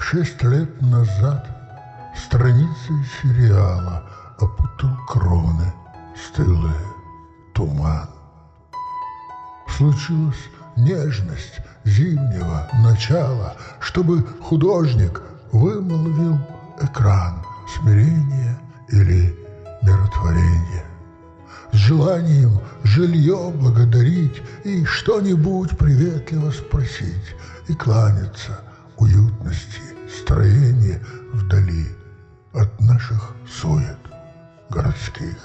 6 лет назад страницы сериала опутал кроны стылый туман. Случилась нежность зимнего начала, чтобы художник вымолвил экран смирения или миротворения, с желанием жилье благодарить и что-нибудь приветливо спросить и кланяться уютности строения вдали от наших сует городских.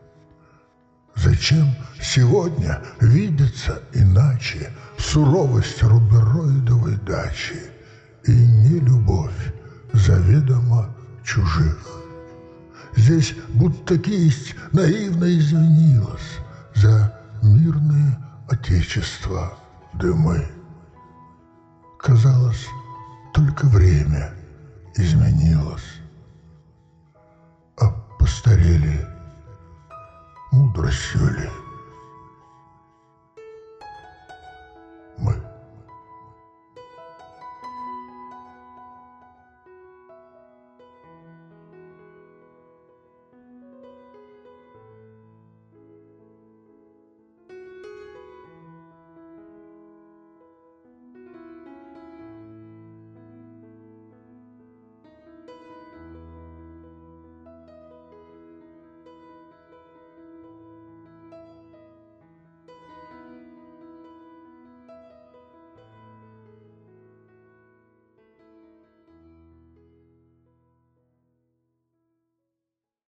Зачем сегодня видится иначе суровость рубероидовой дачи и нелюбовь заведомо чужих? Здесь будто кисть наивно извинилась за мирное отечество дымы. Казалось, только время изменилось, а постарели мудростью ли?